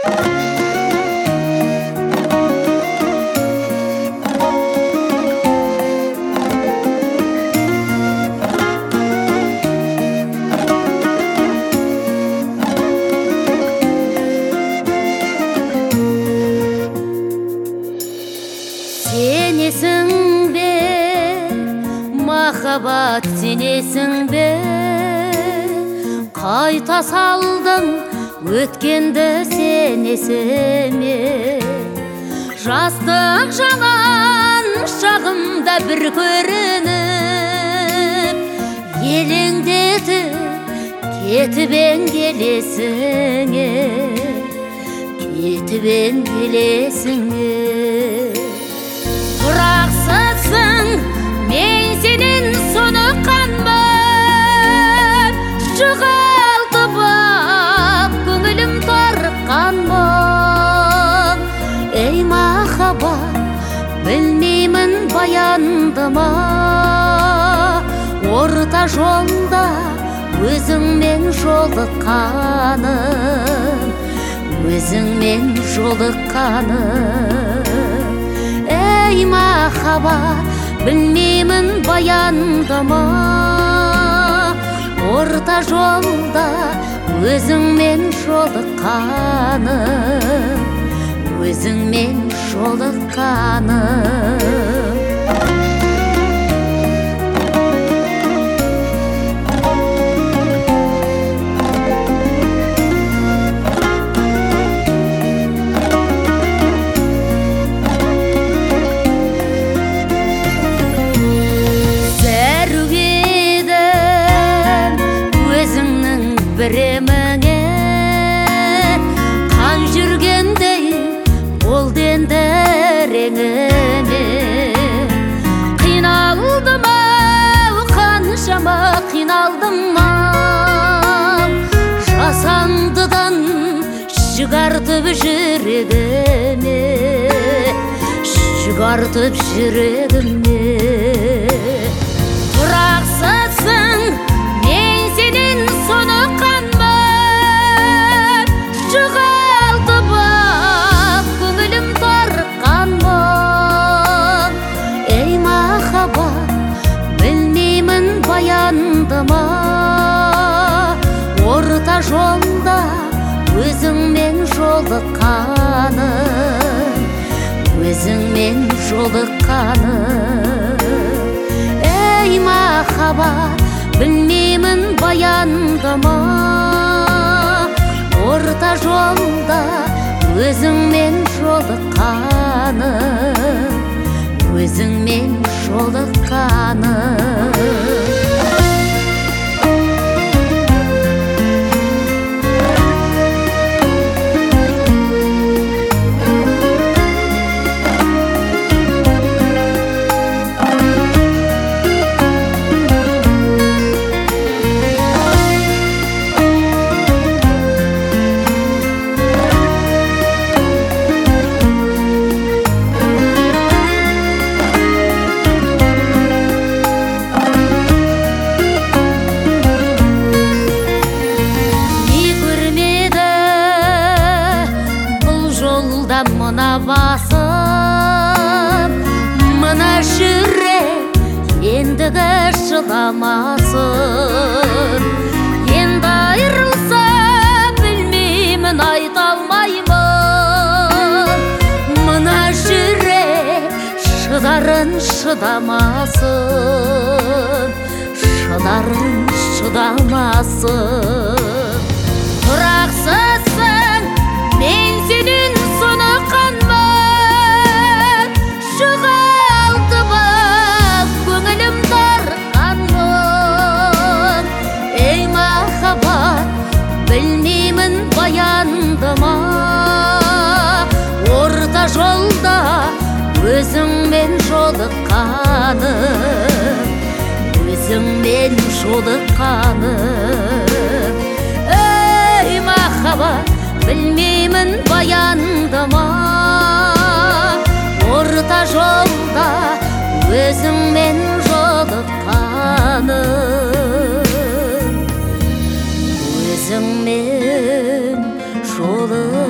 Сенесің бе, махаббат, сенесің бе? Қайта салдың өткенді сенесіме. Жастық жаман шағымда бір көрініп, елеңдетіп кетіпен келесіңе, кетіпен келесіңе. Тұрақсызсың, мен сенен сұныққанмын, жоғалтып ап көңілім тарыққанмын. Ей махаббат, білмеймін баяндыма, орта жолда өзіңмен жолыққаным, өзіңмен жолыққаным. Ей махаббат, білмеймін баяндыма, орта жолда өзіңмен жолыққаным, өзіңмен жолыққаным. Біреміңе қан жүргендей болды енді реңіме. Қиналдым ау, қаншама қиналдым ау, жасандыдан шығартып жүрегіме, шығартып жүрегіме. Тұрақсызсың, мен сенен сұныққанмын, жоғалтып ап көңілім тарыққанмын. Ей махаббат, білмеймін баяндыма, орта жолда өзіңмен жолыққаным, өзіңмен жолыққаным. Ей махаббат, білмеймін баяндыма, орта жолда өзіңмен жолыққаным, өзіңмен жолыққаным. Мына басым, мына жүрек ендігі шыдамасын. Енді айырылса білмеймін, айта алмаймын. Мына жүрек шыдарын шыдамасын, шыдарын шыдамасын. Тұрақсызсың, мен сенен сұныққанмын, жоғалтып ап көңілім тарыққанмын. Ей махаббат, білмеймін баяндыма, орта жолда өзіңмен жолыққаным, өзіңмен жолыққаным. Ей махаббат, білмеймін баяндыма, орта жолда өзіңмен жолыққаным, өзіңмен жолыққаным.